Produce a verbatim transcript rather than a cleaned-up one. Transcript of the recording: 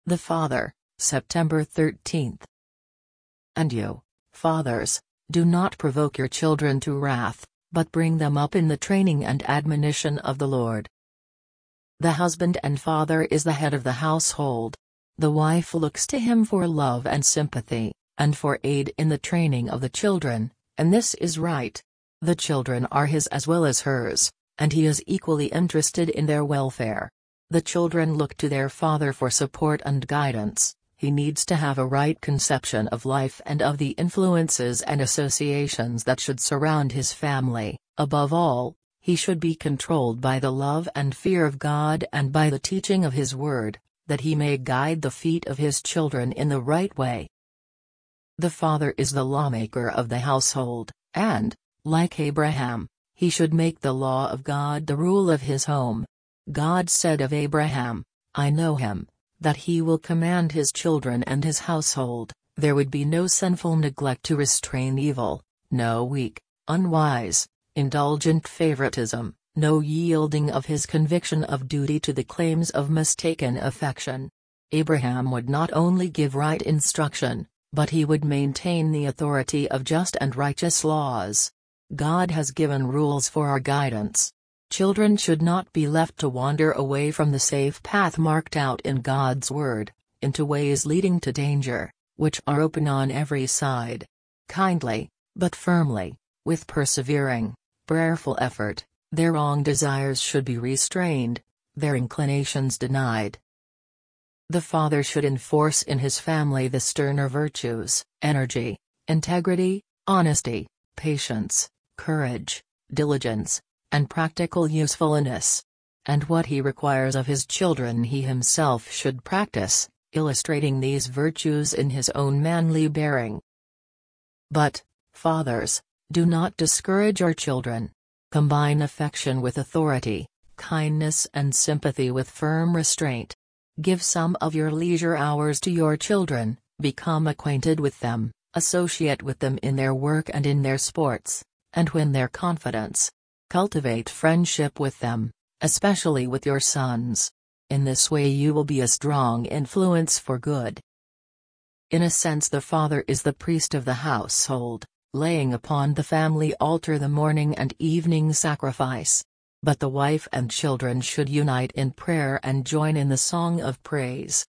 The Father, September thirteenth. And you, fathers, do not provoke your children to wrath, but bring them up in the training and admonition of the Lord. The husband and father is the head of the household. The wife looks to him for love and sympathy, and for aid in the training of the children, and this is right. The children are his as well as hers, and he is equally interested in their welfare. The children look to their father for support and guidance. He needs to have a right conception of life and of the influences and associations that should surround his family. Above all, he should be controlled by the love and fear of God and by the teaching of his word, that he may guide the feet of his children in the right way. The father is the lawmaker of the household, and, like Abraham, he should make the law of God the rule of his home. God said of Abraham, "I know him, that he will command his children and his household." There would be no sinful neglect to restrain evil, no weak, unwise, indulgent favoritism, no yielding of his conviction of duty to the claims of mistaken affection. Abraham would not only give right instruction, but he would maintain the authority of just and righteous laws. God has given rules for our guidance. Children should not be left to wander away from the safe path marked out in God's word, into ways leading to danger, which are open on every side. Kindly, but firmly, with persevering, prayerful effort, their wrong desires should be restrained, their inclinations denied. The father should enforce in his family the sterner virtues: energy, integrity, honesty, patience, courage, diligence, and practical usefulness. And what he requires of his children he himself should practice, illustrating these virtues in his own manly bearing. But, fathers, do not discourage your children. Combine affection with authority, kindness and sympathy with firm restraint. Give some of your leisure hours to your children, become acquainted with them, associate with them in their work and in their sports, and win their confidence. Cultivate friendship with them, especially with your sons. In this way you will be a strong influence for good. In a sense, the father is the priest of the household, laying upon the family altar the morning and evening sacrifice. But the wife and children should unite in prayer and join in the song of praise.